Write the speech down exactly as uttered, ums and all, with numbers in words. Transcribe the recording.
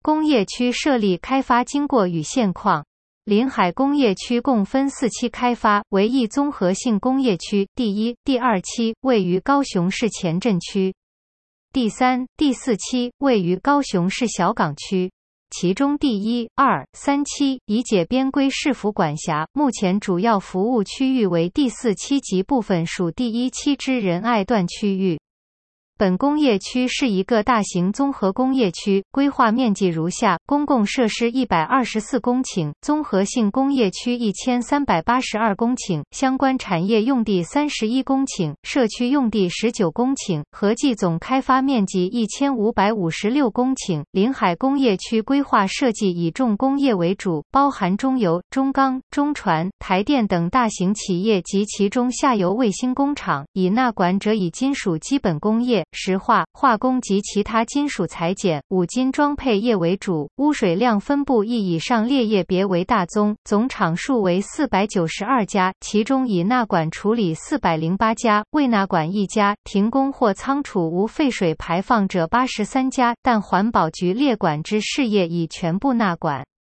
工业区设立开发经过与现况。临海工业区共分四期开发，为一综合性工业区，第一、第二期位于高雄市前镇区，第三、第四期位于高雄市小港区。其中第一、二、三期已解边归市府管辖，目前主要服务区域为第四期及部分属第一期之仁爱段区域。本工业区是一个大型综合工业区，规划面积如下：公共设施一百二十四公顷，综合性工业区一千三百八十二公顷，相关产业用地三十一公顷，社区用地十九公顷，合计总开发面积一千五百五十六公顷。临海工业区规划设计以重工业为主，包含中油、中钢、中船、台电等大型企业及其中下游卫星工厂，以纳管者以金属基本工业、石化、化工及其他金属裁剪、五金装配业为主，污水量分布一以上列业别为大宗，总厂数为四百九十二家，其中以纳管处理四百零八家，未纳管一家，停工或仓储无废水排放者八十三家，但环保局列管之事业已全部纳管。